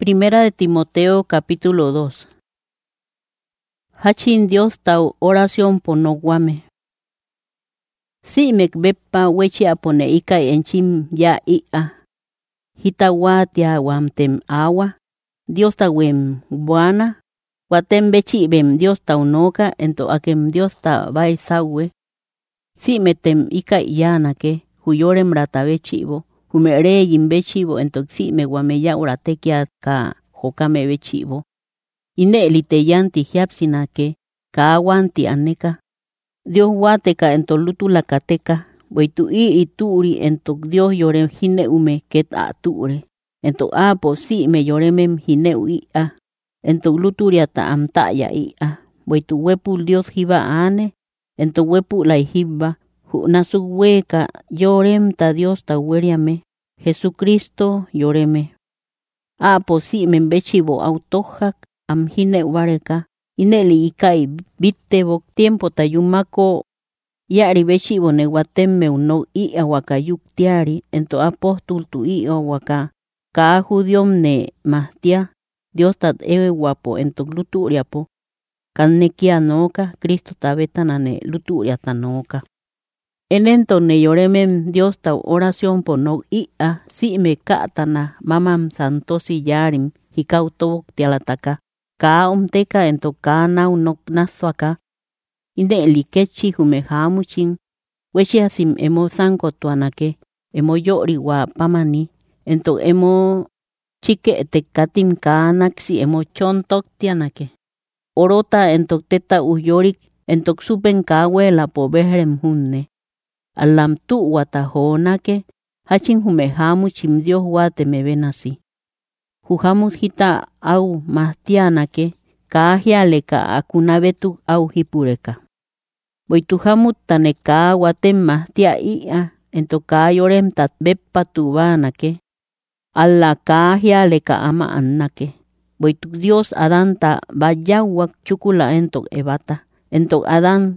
Primera de Timoteo capítulo 2. Hachin Dios tau oración ponoguame. Si mekbepa wechi apone ika enchim ya ia. Hitawatia wamtem awa. Dios tawem buana. Watem bechi bem Dios tau noka ento akem Dios ta bai sawe. Si metem ika yana ke huyorem ratabechibo. Humere yimbechibo ento si me guameya uratekia ka jokame bechibo. Ine liteyanti hiapsina ke kawanti aneka. Dios wateka ento lutu lakateka. Boitu ituri ento Dios yore hine ume ket ature. Ento apo si me yoremem hine uia. Ento luturia ta amtaya ia. Boitu wepu Dios hiba ane. Ento wepu lai hiba. Nasu weka yorem ta Dios ta weriame. Jesucristo yoreme. Apo si membechibo autojak am hine ubareka. Ineli ikai bittebok tiempo tayumako yari bechibo neguatemme uno ia waka yuktiari ento apóstol tu ia waka ka judiom ne mahtia Dios tat ewe guapo ento luturia po kannekia noka Cristo tabetana ne luturia tanoka. En ento ne yoremem Dios ta oración po no ia si me katana mamam santosi yarim hikautobok tialataka. Ka omteka ento kana unok naswaka. Inde likechi humehamuchin. Wechi asim emo sanko tuanake. Emo yori wa pamani. Ento emo chike tekatim kanaksi emo chontok tianake. Orota ento teta uyorik ento supen kawe la poberem hunne. Alam tu watahonake. Hachin humehamuchim Dios wate me venasi. Hujamus hita au mahtianake, kahialeka akunabetu au hipureka. Boituhamut taneka watem mahtia ia, ento kayorem tat beppa tubanake. Alla kahialeka ama annake. Boitu Dios Adán ta bayawak chukula ento ebata. Ento Adán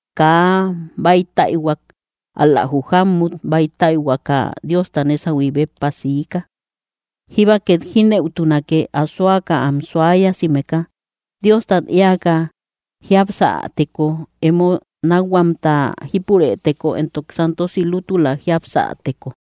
ka baitaiwak. Alla hujamut baitaiwaka Dios tanesa wibeppa siika. Hiba que hine utunake aswaka amswaya simeka. Dios tat iaka hiapsa teko emo nawamta hipure teko entok santo silutula hiapsa teko.